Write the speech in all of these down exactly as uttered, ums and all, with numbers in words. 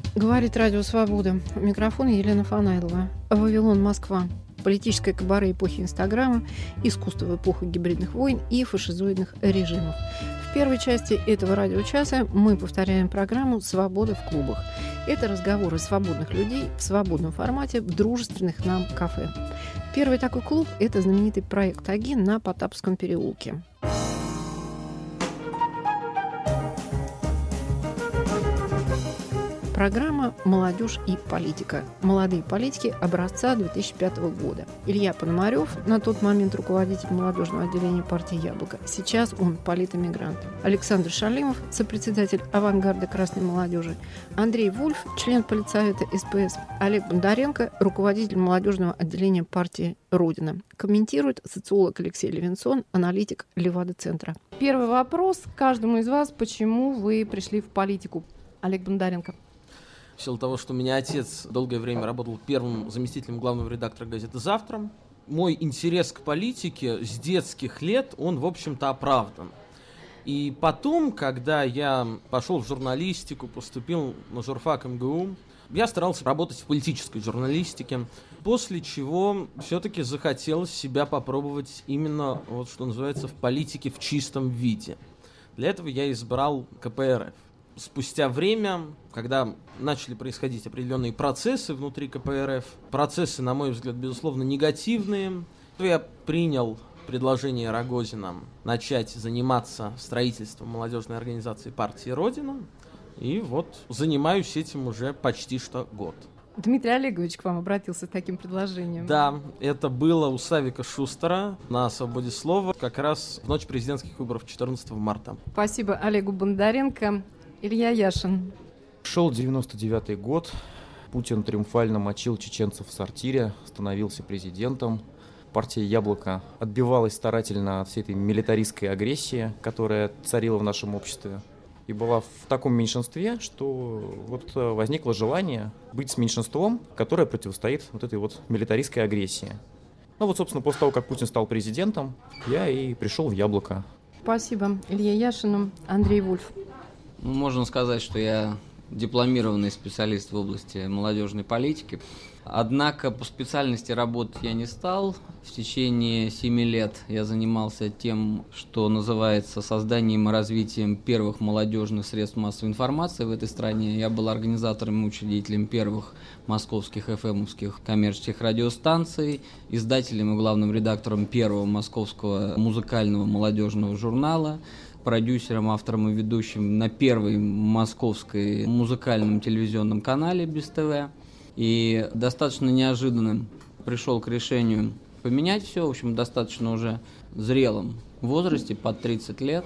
Говорит Радио Свобода. У микрофона Елена Фанайлова. Вавилон, Москва. Политическое кабаре эпохи Инстаграма, искусство в эпоху гибридных войн и фашизоидных режимов. В первой части этого радиочаса мы повторяем программу «Свобода в клубах». Это разговоры свободных людей в свободном формате в дружественных нам кафе. Первый такой клуб – это знаменитый проект «Агин» на Потапском переулке. Программа «Молодежь и политика». Молодые политики образца две тысячи пятого года. Илья Пономарев, на тот момент руководитель молодежного отделения партии «Яблоко». Сейчас он политэмигрант. Александр Шалимов, сопредседатель авангарда красной молодежи. Андрей Вульф, член политсовета эс пэ эс. Олег Бондаренко, руководитель молодежного отделения партии «Родина». Комментирует социолог Алексей Левинсон, аналитик Левада-центра. Первый вопрос каждому из вас. Почему вы пришли в политику? Олег Бондаренко. В силу того, что у меня отец долгое время работал первым заместителем главного редактора газеты «Завтра», мой интерес к политике с детских лет, он, в общем-то, оправдан. И потом, когда я пошел в журналистику, поступил на журфак эм гэ у, я старался работать в политической журналистике, после чего все-таки захотелось себя попробовать именно, вот что называется, в политике в чистом виде. Для этого я избрал ка пэ эр эф. Спустя время, когда начали происходить определенные процессы внутри ка пэ эр эф, процессы, на мой взгляд, безусловно, негативные, то я принял предложение Рогозина начать заниматься строительством молодежной организации партии «Родина», и вот занимаюсь этим уже почти что год. Дмитрий Олегович к вам обратился с таким предложением. Да, это было у Савика Шустера на «Свободе слова» как раз в ночь президентских выборов четырнадцатого марта. Спасибо Олегу Бондаренко. Илья Яшин. Шел девяносто девятый год. Путин триумфально мочил чеченцев в сортире, становился президентом. Партия «Яблоко» отбивалась старательно от всей этой милитаристской агрессии, которая царила в нашем обществе. И была в таком меньшинстве, что вот возникло желание быть с меньшинством, которое противостоит вот этой вот милитаристской агрессии. Ну вот, собственно, после того, как Путин стал президентом, я и пришел в «Яблоко». Спасибо Илье Яшину. Андрей Вульф. Ну, можно сказать, что я дипломированный специалист в области молодежной политики. Однако по специальности работать я не стал. В течение семи лет я занимался тем, что называется созданием и развитием первых молодежных средств массовой информации в этой стране. Я был организатором и учредителем первых московских эф эм-овских коммерческих радиостанций, издателем и главным редактором первого московского музыкального молодежного журнала, продюсером, автором и ведущим на первой московской музыкальном телевизионном канале БЕС-ТВ. И достаточно неожиданно пришел к решению поменять все, в общем, достаточно уже зрелом возрасте, под тридцать лет,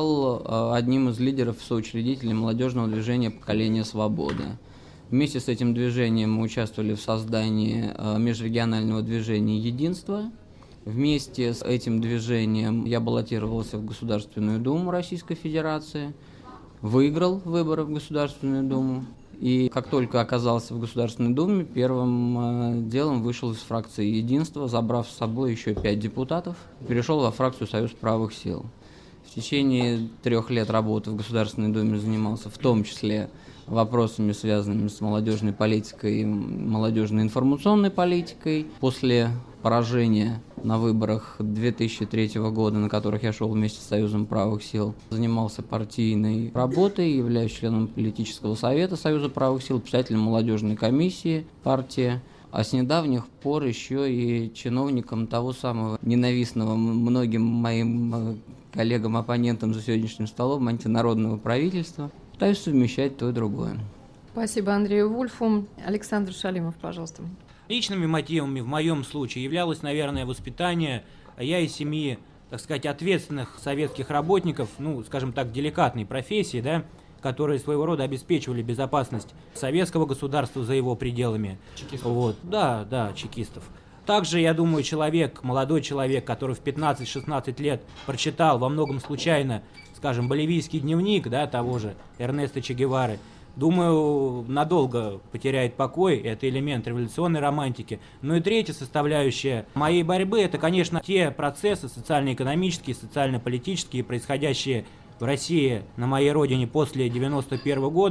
стал одним из лидеров соучредителей молодежного движения «Поколение свободы». Вместе с этим движением мы участвовали в создании межрегионального движения «Единство». Вместе с этим движением я баллотировался в Государственную Думу Российской Федерации, выиграл выборы в Государственную Думу. И как только оказался в Государственной Думе, первым э, делом вышел из фракции «Единство», забрав с собой еще пять депутатов, перешел во фракцию «Союз правых сил». В течение трех лет работы в Государственной Думе занимался в том числе вопросами, связанными с молодежной политикой и молодежной информационной политикой. После поражения на выборах две тысячи третьего года, на которых я шел вместе с Союзом правых сил, занимался партийной работой, являюсь членом политического совета Союза правых сил, председателем молодежной комиссии партии, а с недавних пор еще и чиновником того самого ненавистного многим моим коллегам-оппонентам за сегодняшним столом антинародного правительства. Пытаюсь совмещать то и другое. Спасибо Андрею Вульфу. Александр Шалимов, пожалуйста. Личными мотивами в моем случае являлось, наверное, воспитание. Я из семьи, так сказать, ответственных советских работников, ну, скажем так, деликатной профессии, да, которые своего рода обеспечивали безопасность советского государства за его пределами. Чекистов. Вот. Да, да, чекистов. Также, я думаю, человек, молодой человек, который в пятнадцать-шестнадцать лет прочитал во многом случайно, скажем, боливийский дневник, да, того же Эрнеста Че Гевары, думаю, надолго потеряет покой, это элемент революционной романтики. Ну и третья составляющая моей борьбы, это, конечно, те процессы социально-экономические, социально-политические, происходящие в России, на моей родине после девяносто первого года,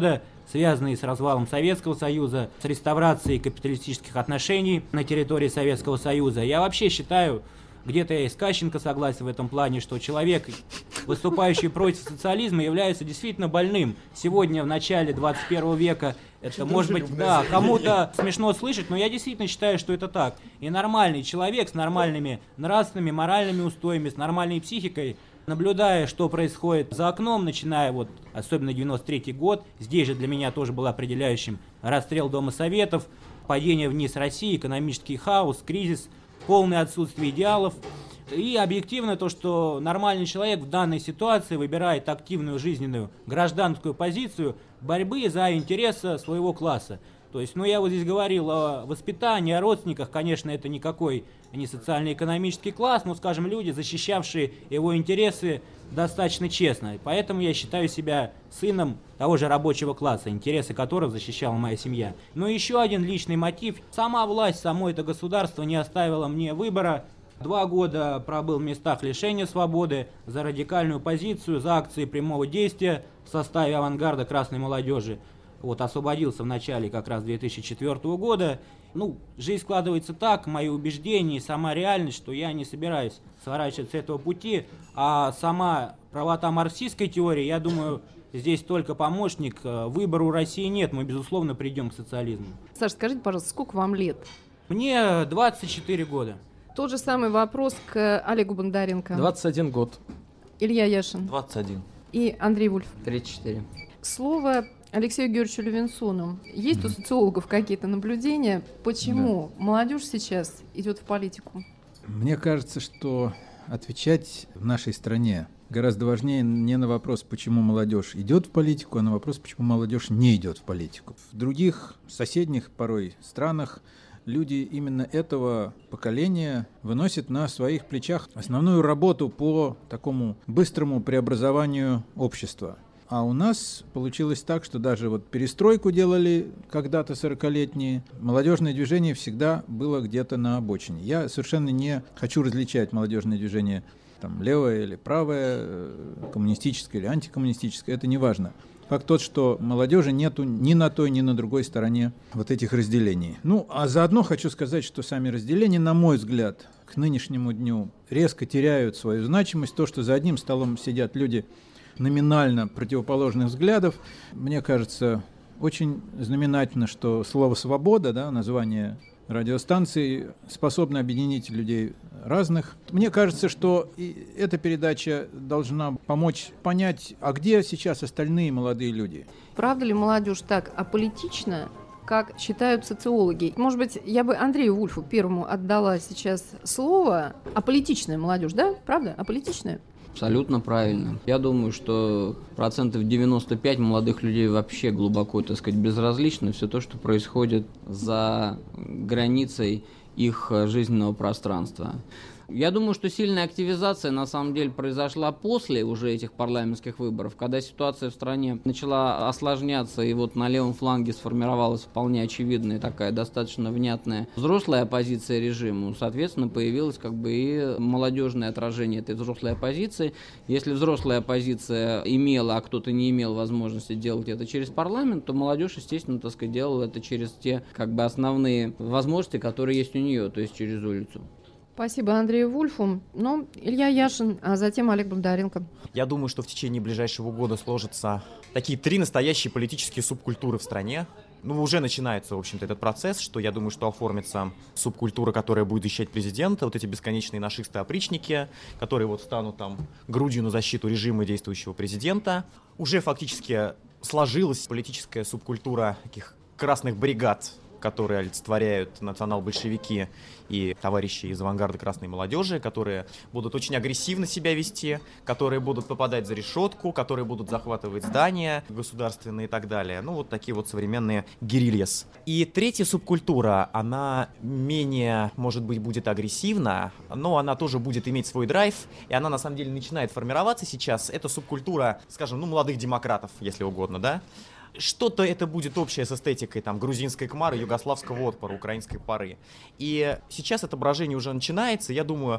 связанные с развалом Советского Союза, с реставрацией капиталистических отношений на территории Советского Союза. Я вообще считаю, где-то я и с Кащенко согласен в этом плане, что человек, выступающий против социализма, является действительно больным. Сегодня, в начале двадцать первого века, это может быть, да, кому-то смешно слышать, но я действительно считаю, что это так. И нормальный человек с нормальными нравственными, моральными устоями, с нормальной психикой, наблюдая, что происходит за окном, начиная вот, особенно девяносто третий год, здесь же для меня тоже был определяющим расстрел Дома Советов, падение вниз России, экономический хаос, кризис, полное отсутствие идеалов. И объективно то, что нормальный человек в данной ситуации выбирает активную жизненную гражданскую позицию борьбы за интересы своего класса. То есть, ну я вот здесь говорил о воспитании, о родственниках, конечно, это никакой не социально-экономический класс, но, скажем, люди, защищавшие его интересы достаточно честно. Поэтому я считаю себя сыном того же рабочего класса, интересы которых защищала моя семья. Но еще один личный мотив. Сама власть, само это государство не оставило мне выбора. Два года пробыл в местах лишения свободы за радикальную позицию, за акции прямого действия в составе авангарда красной молодежи. Вот, освободился в начале как раз две тысячи четвёртого года. Ну, жизнь складывается так, мои убеждения и сама реальность, что я не собираюсь сворачивать с этого пути, а сама правота марксистской теории, я думаю, здесь только помощник, выбора у России нет, мы, безусловно, придем к социализму. Саша, скажите, пожалуйста, сколько вам лет? Мне двадцать четыре года. Тот же самый вопрос к Олегу Бондаренко. двадцать один год. Илья Яшин. двадцать один. И Андрей Вульф. тридцать четыре. Слово Алексею Георгиевичу Левинсону. Есть у социологов какие-то наблюдения, почему да. молодежь сейчас идет в политику? Мне кажется, что отвечать в нашей стране гораздо важнее не на вопрос, почему молодежь идет в политику, а на вопрос, почему молодежь не идет в политику. В других соседних порой странах люди именно этого поколения выносят на своих плечах основную работу по такому быстрому преобразованию общества. А у нас получилось так, что даже вот перестройку делали когда-то сорокалетние, молодежное движение всегда было где-то на обочине. Я совершенно не хочу различать молодежное движение там, левое или правое, коммунистическое или антикоммунистическое, это не важно. Факт тот, что молодежи нету ни на той, ни на другой стороне вот этих разделений. Ну, а заодно хочу сказать, что сами разделения, на мой взгляд, к нынешнему дню резко теряют свою значимость. То, что за одним столом сидят люди номинально противоположных взглядов, мне кажется, очень знаменательно, что слово «свобода», да, название радиостанции, способно объединить людей разных. Мне кажется, что и эта передача должна помочь понять, а где сейчас остальные молодые люди. Правда ли молодежь так аполитична, как считают социологи? Может быть, я бы Андрею Вульфу первому отдала сейчас слово. Аполитичная молодежь, да? Правда? Аполитичная? Абсолютно правильно. Я думаю, что процентов девяносто пять молодых людей вообще глубоко, так сказать, безразлично все то, что происходит за границей их жизненного пространства. Я думаю, что сильная активизация на самом деле произошла после уже этих парламентских выборов, когда ситуация в стране начала осложняться, и вот на левом фланге сформировалась вполне очевидная такая достаточно внятная взрослая оппозиция режиму. Соответственно, появилось как бы и молодежное отражение этой взрослой оппозиции. Если взрослая оппозиция имела, а кто-то не имел возможности делать это через парламент, то молодежь, естественно, так сказать, делала это через те как бы основные возможности, которые есть у нее, то есть через улицу. Спасибо Андрею Вульфу. Ну, Илья Яшин, а затем Олег Бондаренко. Я думаю, что в течение ближайшего года сложатся такие три настоящие политические субкультуры в стране. Ну, уже начинается, в общем-то, этот процесс, что я думаю, что оформится субкультура, которая будет защищать президента, вот эти бесконечные нашисты-опричники, которые вот встанут там грудью на защиту режима действующего президента. Уже фактически сложилась политическая субкультура таких красных бригад, которые олицетворяют национал-большевики и товарищи из авангарда красной молодежи, которые будут очень агрессивно себя вести, которые будут попадать за решетку, которые будут захватывать здания государственные и так далее. Ну, вот такие вот современные герильяс. И третья субкультура, она менее, может быть, будет агрессивна, но она тоже будет иметь свой драйв, и она, на самом деле, начинает формироваться сейчас. Это субкультура, скажем, ну, молодых демократов, если угодно, да? Что-то это будет общее с эстетикой там, грузинской кмары, югославского отпора, украинской поры. И сейчас это брожение уже начинается. Я думаю,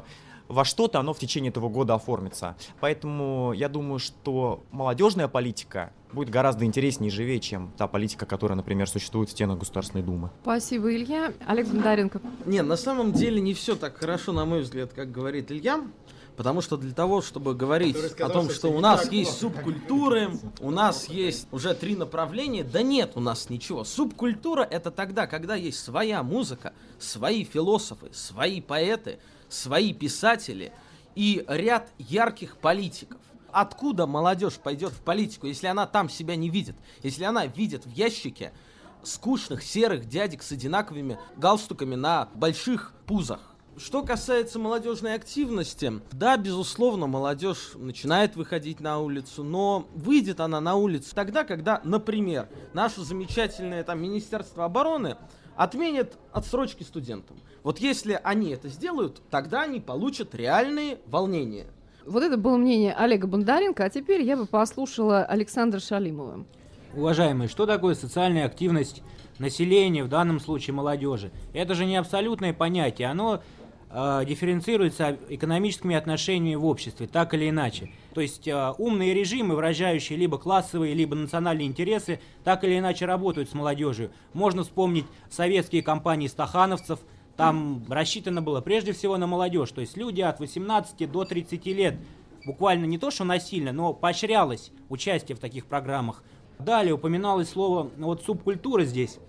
во что-то оно в течение этого года оформится. Поэтому я думаю, что молодежная политика будет гораздо интереснее и живее, чем та политика, которая, например, существует в стенах Государственной Думы. Спасибо, Илья. Олег Бондаренко. Не, на самом деле не все так хорошо, на мой взгляд, как говорит Илья. Потому что для того, чтобы говорить о том, что у нас есть субкультуры, у нас есть уже три направления, да нет у нас ничего. Субкультура — это тогда, когда есть своя музыка, свои философы, свои поэты, свои писатели и ряд ярких политиков. Откуда молодежь пойдет в политику, если она там себя не видит? Если она видит в ящике скучных серых дядек с одинаковыми галстуками на больших пузах? Что касается молодежной активности, да, безусловно, молодежь начинает выходить на улицу, но выйдет она на улицу тогда, когда, например, наше замечательное там Министерство обороны отменит отсрочки студентам. Вот если они это сделают, тогда они получат реальные волнения. Вот это было мнение Олега Бондаренко, а теперь я бы послушала Александра Шалимова. Уважаемые, что такое социальная активность населения, в данном случае молодежи? Это же не абсолютное понятие, оно э, дифференцируется экономическими отношениями в обществе, так или иначе. То есть э, умные режимы, выражающие либо классовые, либо национальные интересы, так или иначе работают с молодежью. Можно вспомнить советские кампании стахановцев. Там рассчитано было прежде всего на молодежь, то есть люди от восемнадцати до тридцати лет, буквально не то что насильно, но поощрялось участие в таких программах. Далее упоминалось слово вот субкультура здесь.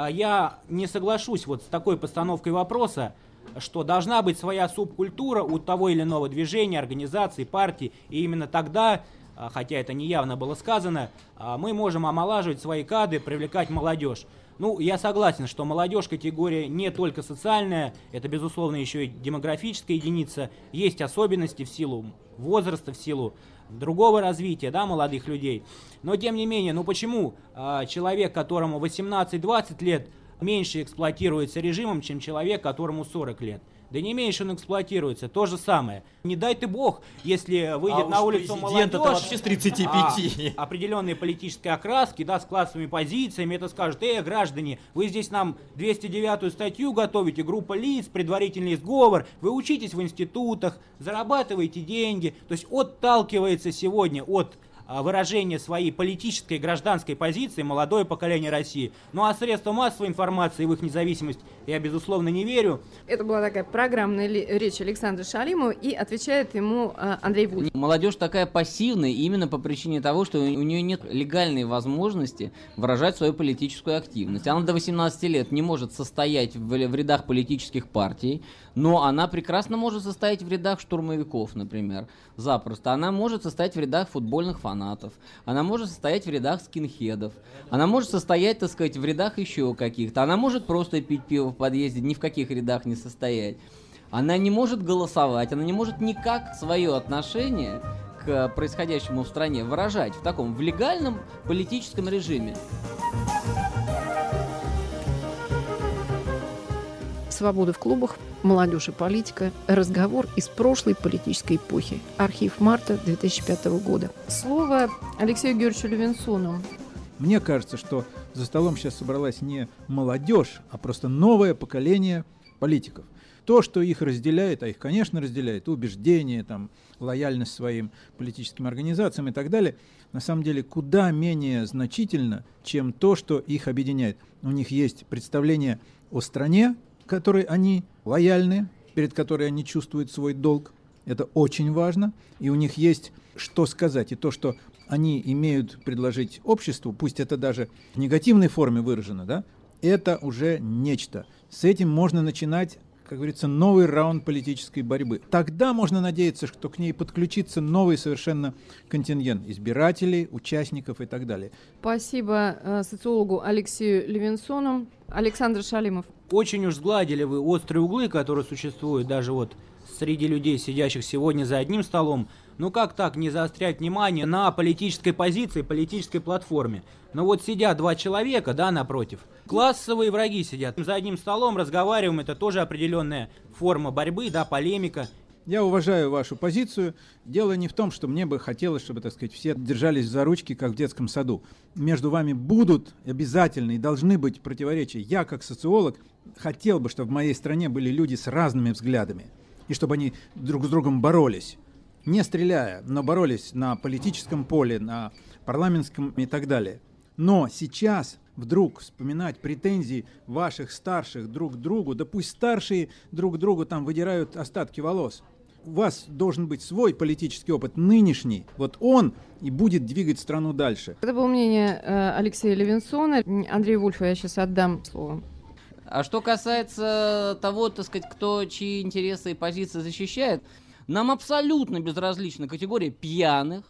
Я не соглашусь вот с такой постановкой вопроса, что должна быть своя субкультура у того или иного движения, организации, партии, и именно тогда, хотя это не явно было сказано, мы можем омолаживать свои кадры, привлекать молодежь. Ну, я согласен, что молодежь категория не только социальная, это, безусловно, еще и демографическая единица. Есть особенности в силу возраста, в силу другого развития, да, молодых людей. Но, тем не менее, ну почему э, человек, которому восемнадцать-двадцать лет, меньше эксплуатируется режимом, чем человек, которому сорок лет? Да не меньше он эксплуатируется, то же самое. Не дай ты бог, если выйдет а на улицу молодежь, вообще с тридцати пяти. А, определенной политической окраски, да, с классовыми позициями, это скажут: э, граждане, вы здесь нам двести девятую статью готовите, группа лиц, предварительный сговор, вы учитесь в институтах, зарабатываете деньги. То есть отталкивается сегодня от выражение своей политической и гражданской позиции молодое поколение России. Ну а средства массовой информации в их независимость я, безусловно, не верю. Это была такая программная речь Александра Шалимова, и отвечает ему Андрей Вульф. Молодежь такая пассивная именно по причине того, что у нее нет легальной возможности выражать свою политическую активность. Она до восемнадцати лет не может состоять в, в рядах политических партий, но она прекрасно может состоять в рядах штурмовиков, например, запросто. Она может состоять в рядах футбольных фанатов, она может состоять в рядах скинхедов, она может состоять, так сказать, в рядах еще каких-то, она может просто пить пиво в подъезде, ни в каких рядах не состоять. Она не может голосовать, она не может никак свое отношение к происходящему в стране выражать в таком, в легальном политическом режиме. «Свобода в клубах. Молодежь и политика. Разговор из прошлой политической эпохи. Архив марта две тысячи пятого года». Слово Алексею Георгиевичу Левинсону. Мне кажется, что за столом сейчас собралась не молодежь, а просто новое поколение политиков. То, что их разделяет, а их, конечно, разделяет, убеждения, там, лояльность своим политическим организациям и так далее, на самом деле куда менее значительно, чем то, что их объединяет. У них есть представление о стране, которой они лояльны, перед которой они чувствуют свой долг. Это очень важно. И у них есть что сказать. И то, что они имеют предложить обществу, пусть это даже в негативной форме выражено, да, это уже нечто. С этим можно начинать, как говорится, новый раунд политической борьбы. Тогда можно надеяться, что к ней подключится новый совершенно контингент избирателей, участников и так далее. Спасибо э, социологу Алексею Левинсону. Александр Шалимов. Очень уж сгладили вы острые углы, которые существуют даже вот среди людей, сидящих сегодня за одним столом. Ну как так не заострять внимание на политической позиции, политической платформе? Ну вот сидят два человека, да, напротив. Классовые враги сидят за одним столом, разговариваем, это тоже определенная форма борьбы, да, полемика. Я уважаю вашу позицию. Дело не в том, что мне бы хотелось, чтобы, так сказать, все держались за ручки, как в детском саду. Между вами будут обязательно и должны быть противоречия. Я, как социолог, хотел бы, чтобы в моей стране были люди с разными взглядами. и чтобы они друг с другом боролись. Не стреляя, но боролись на политическом поле, на парламентском и так далее. Но сейчас вдруг вспоминать претензии ваших старших друг к другу, да пусть старшие друг другу там выдирают остатки волос. У вас должен быть свой политический опыт, нынешний. Вот он и будет двигать страну дальше. Это было мнение э, Алексея Левинсона. Андрею Вульфу я сейчас отдам слово. А что касается того, так сказать, кто чьи интересы и позиции защищает, нам абсолютно безразлична категория пьяных,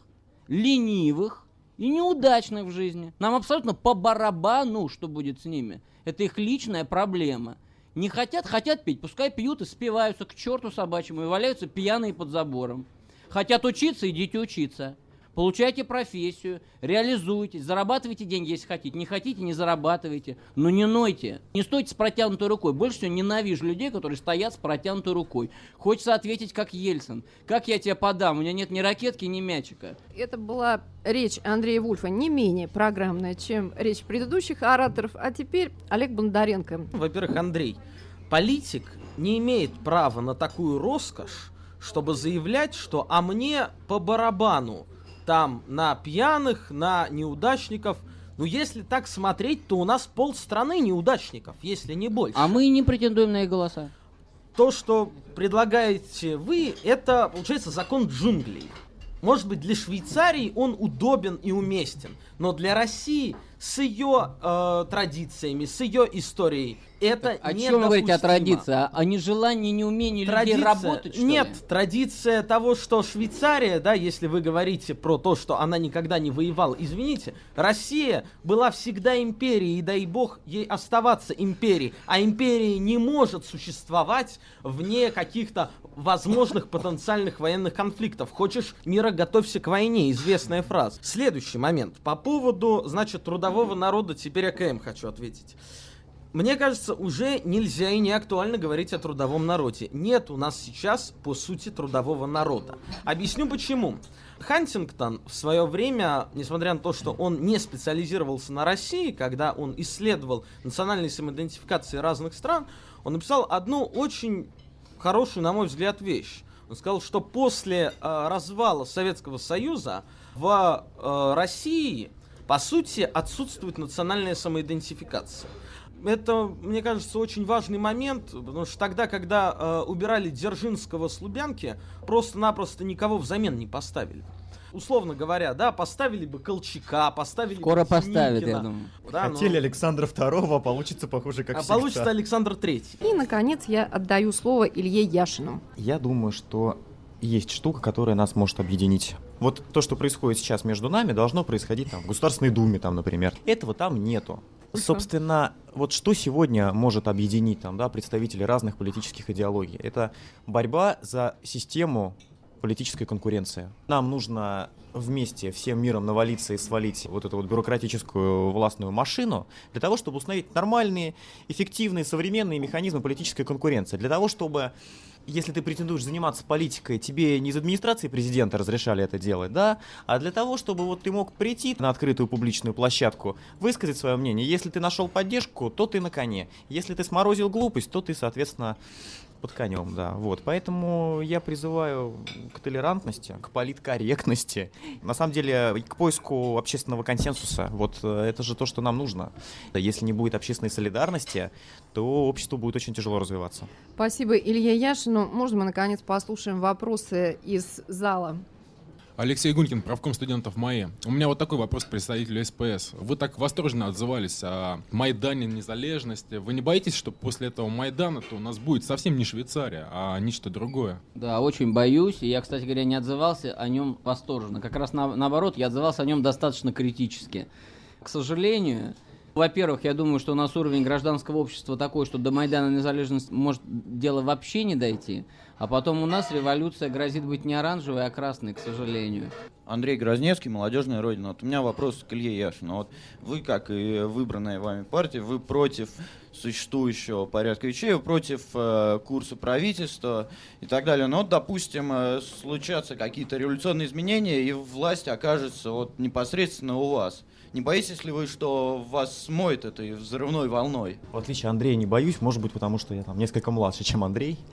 ленивых и неудачных в жизни. Нам абсолютно по барабану, что будет с ними. Это их личная проблема. Не хотят, хотят пить, пускай пьют и спиваются к черту собачьему и валяются пьяные под забором. Хотят учиться, идите учиться. Получайте профессию, реализуйтесь, зарабатывайте деньги, если хотите. Не хотите, не зарабатывайте. Но не нойте. Не стойте с протянутой рукой. Больше всего ненавижу людей, которые стоят с протянутой рукой. Хочется ответить, как Ельцин. Как я тебе подам? У меня нет ни ракетки, ни мячика. Это была речь Андрея Вульфа не менее программная, чем речь предыдущих ораторов. А теперь Олег Бондаренко. Во-первых, Андрей, политик не имеет права на такую роскошь, чтобы заявлять, что «а мне по барабану». Там на пьяных, на неудачников. Ну, если так смотреть, то у нас полстраны неудачников, если не больше. А мы не претендуем на их голоса. То, что предлагаете вы, это, получается, закон джунглей. Может быть, для Швейцарии он удобен и уместен, но для России с ее э, традициями, с ее историей это так, недопустимо. О чем вы говорите о традиции? О, о нежелании, неумении Традиция... людей работать, что Нет, ли? традиция того, что Швейцария, да, если вы говорите про то, что она никогда не воевала, извините, Россия была всегда империей, и дай бог ей оставаться империей, а империя не может существовать вне каких-то возможных потенциальных военных конфликтов. Хочешь мира, готовься к войне, известная фраза. Следующий момент. По поводу, значит, трудового народа, теперь АКМ хочу ответить. Мне кажется, уже нельзя и не актуально говорить о трудовом народе. Нет у нас сейчас, по сути, трудового народа. Объясню почему. Хантингтон в свое время, несмотря на то, что он не специализировался на России, когда он исследовал национальные самоидентификации разных стран, он написал одну очень хорошую, на мой взгляд, вещь. Он сказал, что после э, развала Советского Союза в э, России, по сути, отсутствует национальная самоидентификация. Это, мне кажется, очень важный момент, потому что тогда, когда э, убирали Дзержинского с Лубянки, просто-напросто никого взамен не поставили. Условно говоря, да, поставили бы Колчака, поставили Скоро бы поставят, Деникина. я думаю. Да, Хотели но... Александра Второго, а получится, похоже, как А всегда. получится Александр Третий. И, наконец, я отдаю слово Илье Яшину. Я думаю, что есть штука, которая нас может объединить. Вот то, что происходит сейчас между нами, должно происходить там, в Государственной Думе, там, например. Этого там нету. Собственно, вот что сегодня может объединить там, да, представителей разных политических идеологий? Это борьба за систему политической конкуренции. Нам нужно вместе всем миром навалиться и свалить вот эту вот бюрократическую властную машину для того, чтобы установить нормальные, эффективные, современные механизмы политической конкуренции. Для того, чтобы, если ты претендуешь заниматься политикой, тебе не из администрации президента разрешали это делать, да, а для того, чтобы вот ты мог прийти на открытую публичную площадку, высказать свое мнение. Если ты нашел поддержку, то ты на коне. Если ты сморозил глупость, то ты, соответственно, под конем, да, вот, поэтому я призываю к толерантности, к политкорректности, на самом деле, к поиску общественного консенсуса, вот, это же то, что нам нужно. Если не будет общественной солидарности, то обществу будет очень тяжело развиваться. Спасибо Илье Яшину. Можно мы, наконец, послушаем вопросы из зала? Алексей Гунькин, правком студентов МАИ. У меня вот такой вопрос к представителю СПС. Вы так восторженно отзывались о Майдане Незалежности. Вы не боитесь, что после этого Майдана-то у нас будет совсем не Швейцария, а нечто другое? Да, очень боюсь. И я, кстати говоря, не отзывался о нем восторженно. Как раз на, наоборот, я отзывался о нем достаточно критически. К сожалению, во-первых, я думаю, что у нас уровень гражданского общества такой, что до Майдана Незалежности может дело вообще не дойти. А потом у нас революция грозит быть не оранжевой, а красной, к сожалению. Андрей Грозневский, «Молодежная Родина». Вот у меня вопрос к Илье Яшину. Вот вы, как и выбранная вами партия, вы против существующего порядка вещей, вы против э, курса правительства и так далее. Но вот, допустим, э, случатся какие-то революционные изменения, и власть окажется вот непосредственно у вас. Не боитесь ли вы, что вас смоет этой взрывной волной? В отличие от Андрея не боюсь, может быть, потому что я там несколько младше, чем Андрей.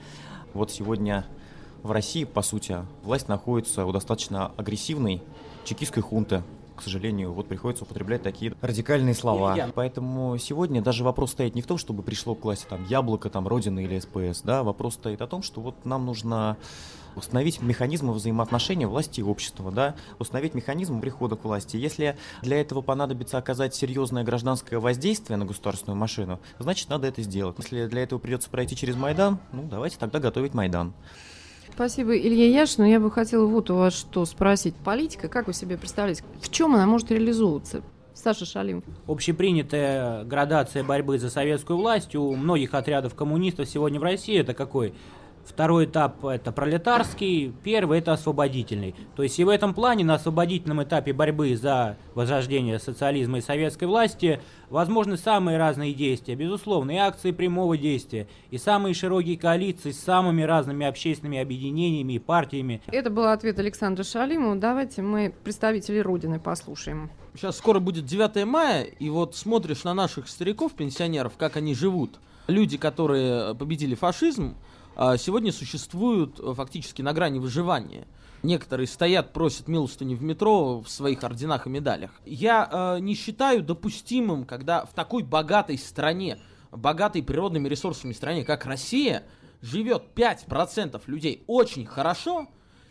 Вот сегодня в России, по сути, власть находится у достаточно агрессивной чекистской хунты. К сожалению, вот приходится употреблять такие радикальные слова. Поэтому сегодня даже вопрос стоит не в том, чтобы пришло к власти там Яблоко, там Родина или СПС, да, вопрос стоит о том, что вот нам нужно установить механизмы взаимоотношения власти и общества, да, установить механизм прихода к власти. Если для этого понадобится оказать серьезное гражданское воздействие на государственную машину, значит, надо это сделать. Если для этого придется пройти через Майдан, ну, давайте тогда готовить Майдан. Спасибо, Илья Яшин. Я бы хотела вот у вас что спросить. Политика, как вы себе представляете, в чем она может реализовываться? Саша Шалимов. Общепринятая градация борьбы за советскую власть у многих отрядов коммунистов сегодня в России это какой? Второй этап – это пролетарский, первый – это освободительный. То есть и в этом плане, на освободительном этапе борьбы за возрождение социализма и советской власти возможны самые разные действия. Безусловно, и акции прямого действия, и самые широкие коалиции с самыми разными общественными объединениями и партиями. Это был ответ Александра Шалимова. Давайте мы представителей Родины послушаем. Сейчас скоро будет девятое мая, и вот смотришь на наших стариков, пенсионеров, как они живут. Люди, которые победили фашизм, сегодня существуют фактически на грани выживания. Некоторые стоят, просят милостыню в метро в своих орденах и медалях. Я э, не считаю допустимым, когда в такой богатой стране, богатой природными ресурсами стране, как Россия, живет пять процентов людей очень хорошо,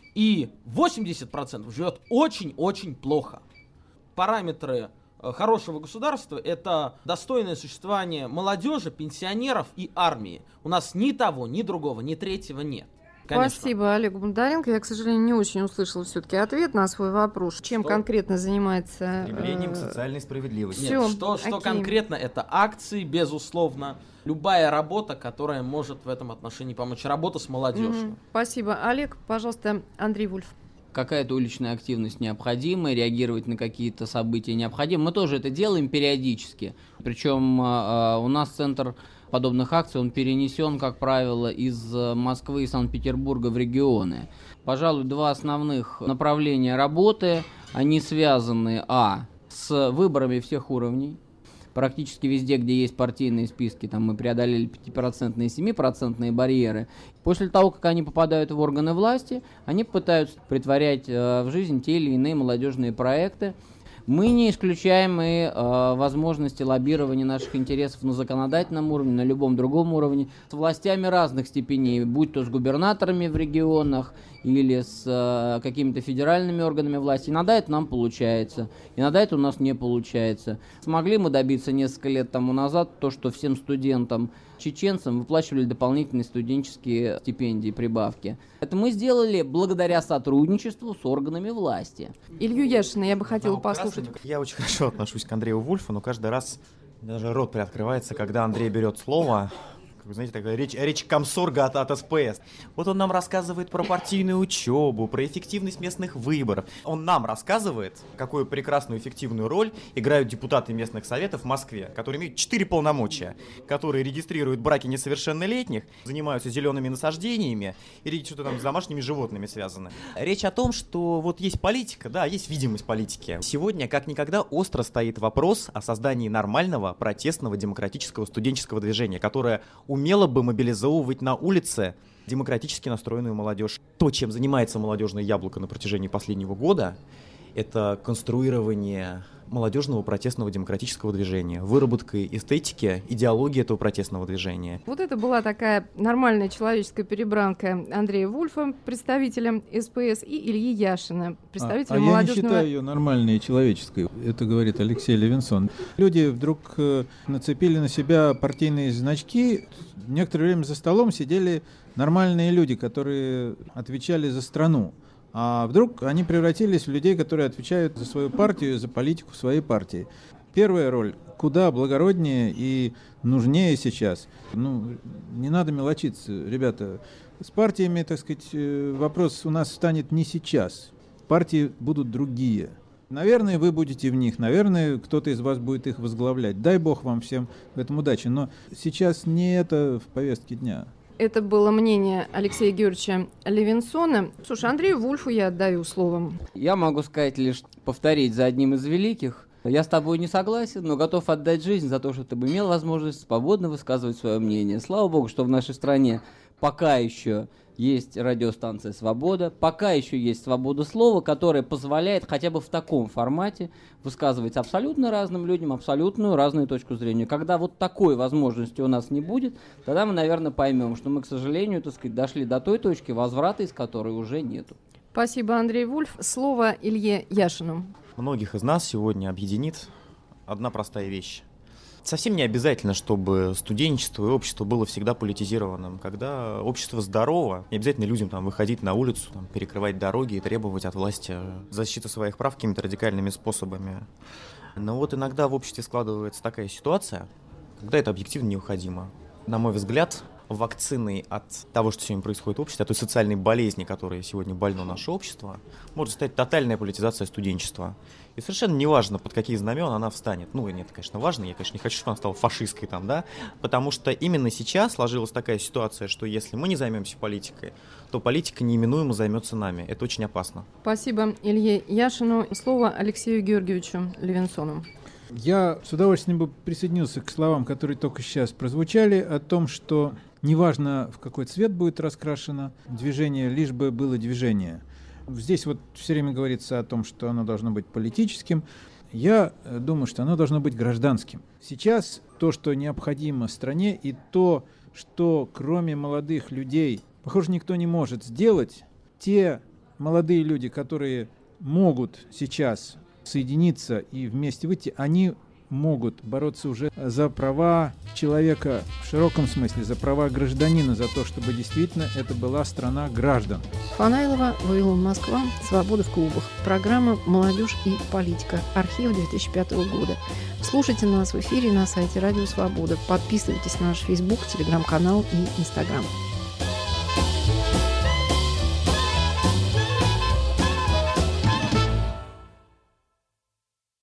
и восемьдесят процентов живет очень-очень плохо. Параметры хорошего государства — это достойное существование молодежи, пенсионеров и армии. У нас ни того, ни другого, ни третьего нет. Конечно. Спасибо Олегу Бондаренко. Я, к сожалению, не очень услышала все-таки ответ на свой вопрос. Чем что? Конкретно занимается... Стремлением к социальной справедливости. Нет, что, что конкретно, это акции, безусловно. Любая работа, которая может в этом отношении помочь. Работа с молодежью. Mm-hmm. Спасибо. Олег, пожалуйста, Андрей Вульф. Какая-то уличная активность необходима, реагировать на какие-то события необходимо. Мы тоже это делаем периодически. Причем э, у нас центр подобных акций, он перенесен, как правило, из Москвы и Санкт-Петербурга в регионы. Пожалуй, два основных направления работы, они связаны, а, с выборами всех уровней. Практически везде, где есть партийные списки, там мы преодолели пятипроцентные и семипроцентные барьеры. После того, как они попадают в органы власти, они пытаются претворять э, в жизнь те или иные молодежные проекты. Мы не исключаем и э, возможности лоббирования наших интересов на законодательном уровне, на любом другом уровне, с властями разных степеней, будь то с губернаторами в регионах или с э, какими-то федеральными органами власти. Иногда это нам получается, иногда это у нас не получается. Смогли мы добиться несколько лет тому назад то, что всем студентам, чеченцам выплачивали дополнительные студенческие стипендии, прибавки. Это мы сделали благодаря сотрудничеству с органами власти. Илью Яшина я бы хотела да, послушать. Я очень хорошо отношусь к Андрею Вульфу, но каждый раз даже рот приоткрывается, когда Андрей берет слово. Вы знаете, такая речь, речь комсорга от, от СПС. Вот он нам рассказывает про партийную учебу, про эффективность местных выборов. Он нам рассказывает, какую прекрасную эффективную роль играют депутаты местных советов в Москве, которые имеют четыре полномочия, которые регистрируют браки несовершеннолетних, занимаются зелеными насаждениями и что-то там с домашними животными связано. Речь о том, что вот есть политика, да, есть видимость политики. Сегодня, как никогда, остро стоит вопрос о создании нормального, протестного, демократического студенческого движения, которое умело бы мобилизовывать на улице демократически настроенную молодежь. То, чем занимается молодежное яблоко на протяжении последнего года, это конструирование молодежного протестного демократического движения, выработка эстетики, идеологии этого протестного движения. Вот это была такая нормальная человеческая перебранка Андрея Вульфа, представителя СПС, и Ильи Яшина, представителя а, а молодежного... я не считаю ее нормальной и человеческой. Это говорит Алексей Левинсон. Люди вдруг э, нацепили на себя партийные значки. Некоторое время за столом сидели нормальные люди, которые отвечали за страну. А вдруг они превратились в людей, которые отвечают за свою партию, за политику своей партии. Первая роль куда благороднее и нужнее сейчас. Ну, не надо мелочиться, ребята. С партиями, так сказать, вопрос у нас станет не сейчас. Партии будут другие. Наверное, вы будете в них, наверное, кто-то из вас будет их возглавлять. Дай бог вам всем в этом удачи. Но сейчас не это в повестке дня. Это было мнение Алексея Георгиевича Левинсона. Слушай, Андрею Вульфу я отдаю словом. Я могу сказать лишь повторить за одним из великих. Я с тобой не согласен, но готов отдать жизнь за то, что ты бы имел возможность свободно высказывать свое мнение. Слава богу, что в нашей стране пока еще есть радиостанция «Свобода», пока еще есть свобода слова, которая позволяет хотя бы в таком формате высказывать абсолютно разным людям абсолютную разную точку зрения. Когда вот такой возможности у нас не будет, тогда мы, наверное, поймем, что мы, к сожалению, так сказать, дошли до той точки, возврата из которой уже нету. Спасибо, Андрей Вульф. Слово Илье Яшину. Многих из нас сегодня объединит одна простая вещь. Совсем не обязательно, чтобы студенчество и общество было всегда политизированным. Когда общество здорово, не обязательно людям там, выходить на улицу, там, перекрывать дороги и требовать от власти защиты своих прав какими-то радикальными способами. Но вот иногда в обществе складывается такая ситуация, когда это объективно необходимо. На мой взгляд, вакциной от того, что сегодня происходит в обществе, от той социальной болезни, которой сегодня больно наше общество, может стать тотальная политизация студенчества. И совершенно неважно, под какие знамена она встанет. Ну, нет, конечно, важно. Я, конечно, не хочу, чтобы она стала фашистской там, да. Потому что именно сейчас сложилась такая ситуация, что если мы не займемся политикой, то политика неименуемо займется нами. Это очень опасно. Спасибо Илье Яшину. Слово Алексею Георгиевичу Левинсону. Я с удовольствием бы присоединился к словам, которые только сейчас прозвучали, о том, что неважно, в какой цвет будет раскрашено движение, лишь бы было движение. Здесь вот все время говорится о том, что оно должно быть политическим. Я думаю, что оно должно быть гражданским. Сейчас то, что необходимо стране, и то, что кроме молодых людей, похоже, никто не может сделать, те молодые люди, которые могут сейчас соединиться и вместе выйти, они могут бороться уже за права человека в широком смысле, за права гражданина, за то, чтобы действительно это была страна граждан. Фанайлова, Вавилон, Москва. Свобода в клубах. Программа «Молодежь и политика». Архив две тысячи пятого года. Слушайте нас в эфире на сайте Радио Свобода. Подписывайтесь на наш Facebook, Телеграм-канал и Инстаграм.